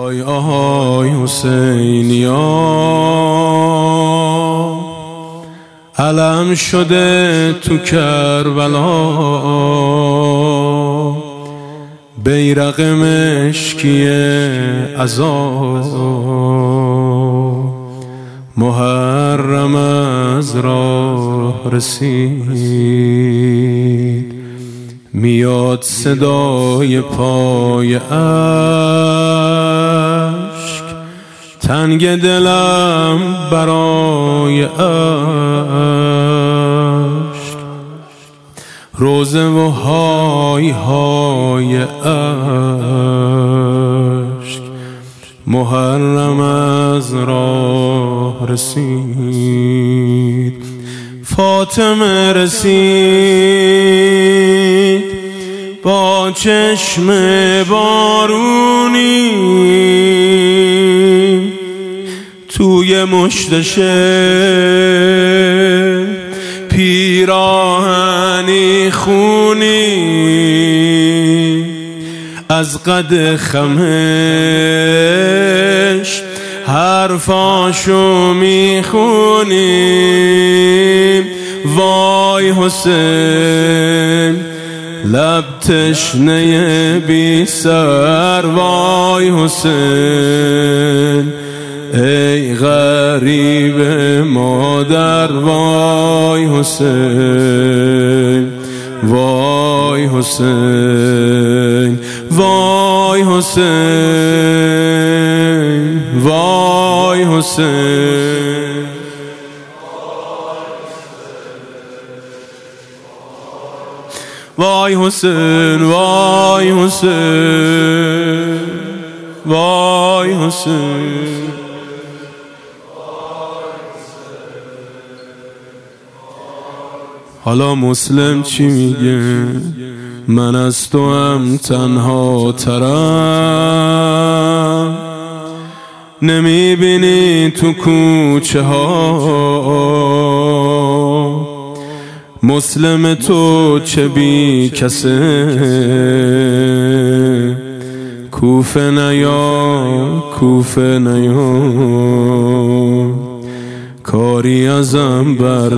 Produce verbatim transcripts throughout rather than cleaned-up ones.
آهای آهای حسینیا، علم شده تو کربلا، بیرق مشکی عذاب محرم از راه رسید. میاد صدای پای اشک، تنگ دلم برای اشک، روزه و های های اشک محرم از راه رسید. فاطمه رسید با چشم بارونی، توی مشتشه پیراهنی خونی، از قد خمش حرفاشو میخونیم. وای حسین لب تشنه بی سر، وای حسین ای غریب مادر، وای حسین وای حسین وای حسین وای حسین. وای حسین وای حسین وای حسین. حالا مسلم چی میگه؟ من از تو هم تنها ترم، نمیبینی تو کوچه ها مسلم تو چه بی کسه. کوفه نیا کوفه نیا، کاری ازم بر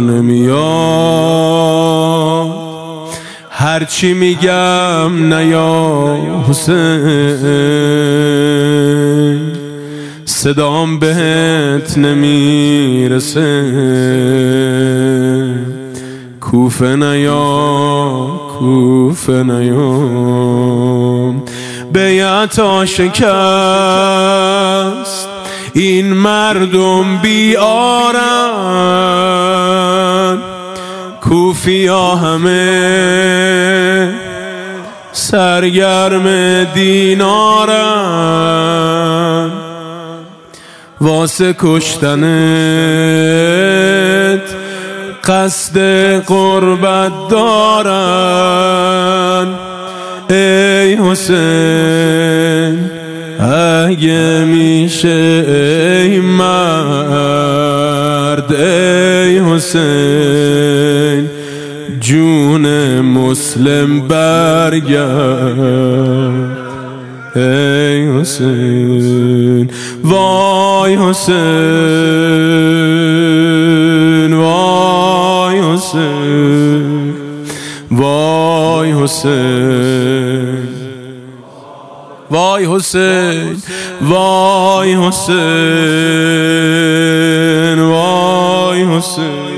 نمیاد، هرچی میگم نیا حسین، صدام بهت نمیرسه. کوفه نیا کوفه نیا، بیعت شکست این مردم بیارن، کوفیا همه سرگرم دینارن، واسه کشتنت قصد قربت دارن. ای حسین اگه میشه ای مرد، ای حسین جون مسلم برگرد. ای حسین وای حسین وای حسین وای حسین وای حسین وای حسین وای حسین.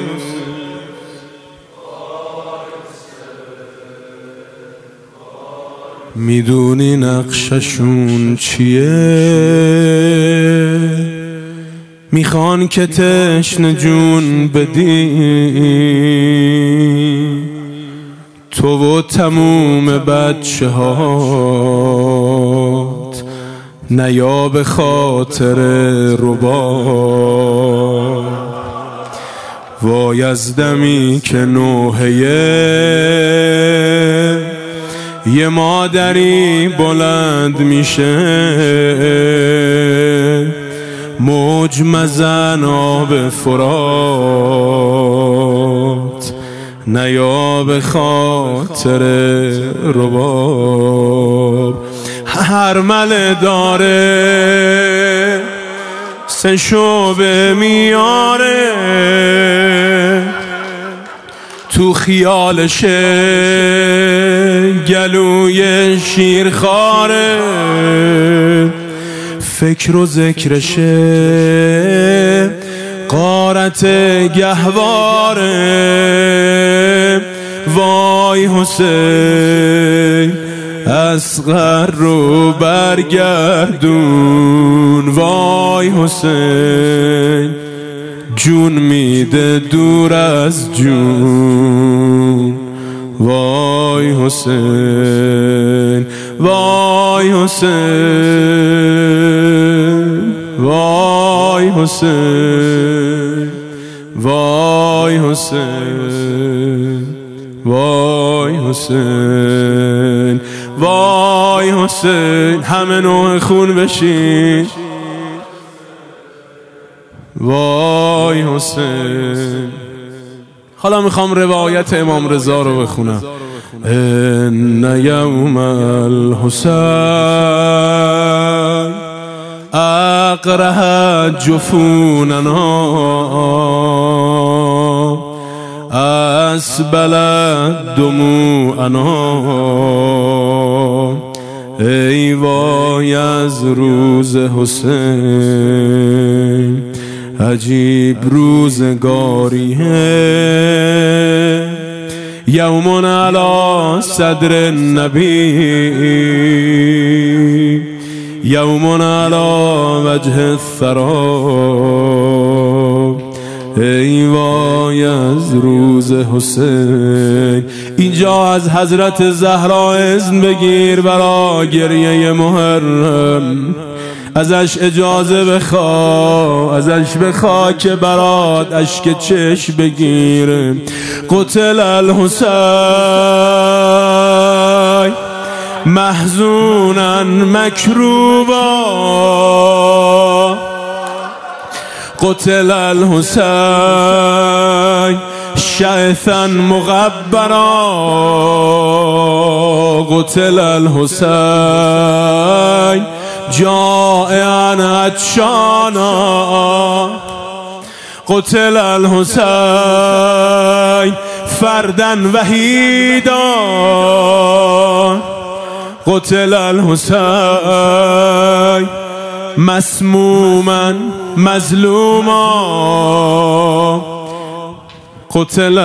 میدونی نقششون چیه؟ میخوان که تشنه جون بدی، تو و تموم بچه هات، نیا به خاطر ربا. وای از دمی که نوحه یه مادری بلند میشه، موج مزن آب فرات، نیا به خاطر رباب. هرمله داره سه شعبه میاره، تو خیالشه گلوی شیرخواره، فکر و ذکرشه غارت گهواره. وای حسین اصغر رو برگردون، وای حسین جون میده دور از جون، وای حسین وای حسین وای حسین وای حسین وای حسین وای حسین. همه نوع خون بشین، وای حسین. حالا میخوام روایت امام رضا رو بخونم. ان یوم الحسین اقرح جفوننا اسبل دموعنا. ای وای از روز حسین، عجیب روزگاریه. یومون علی صدر النبی، یومون علی وجه الثری. ای وای از روز حسین. اینجا از حضرت زهرا اذن بگیر برا گریه محرم، ازش اجازه بخوا، ازش بخوا که برات اشک چشم بگیره. قتل الحسین محزونا مکروبا، قتل الحسین شعثا مغبرا، قتل الحسین جائعا عطشانا، قتل الحسین فردا وحیدا، قتل الحسین مسموما مظلوما، قتل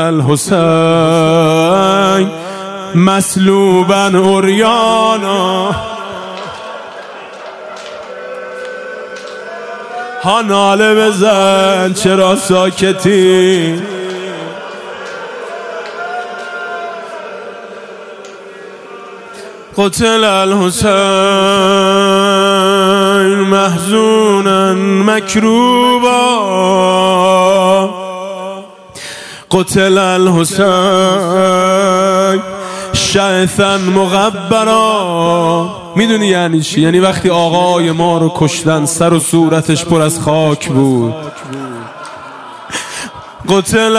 الحسین مسلوبا عریانا. ها ناله بزن چرا ساکتی؟ قتل الحسین محزونا مکروبا، قتل الحسین شعثا مغبرا. میدونی یعنی چی؟ یعنی وقتی آقای ما رو کشتن سر و صورتش پر از خاک بود. قتل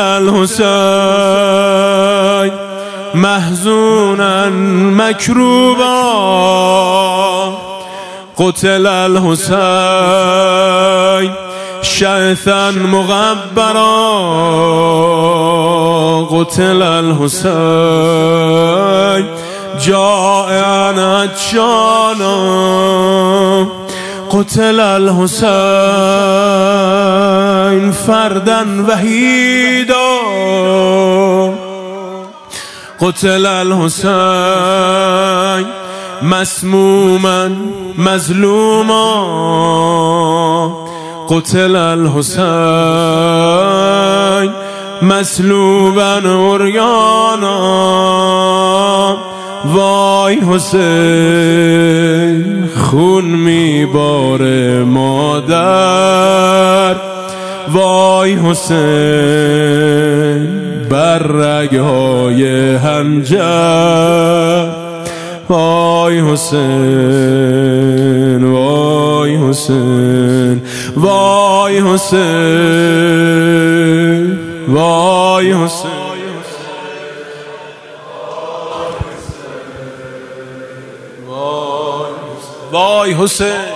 الحسین محزونا مکروبا، قتل الحسین شعثا مغبرا، قتل الحسین جائعا عطشانا، قتل الحسین فردا وحیدا، قتل الحسین مسموما مظلوما، قتل الحسین مسلوبا عریانا. وای حسین خون میباره مادر، وای حسین بر رگهای حنجر، وای حسین وای حسین وای حسین وای حسین. وای حسین حسین.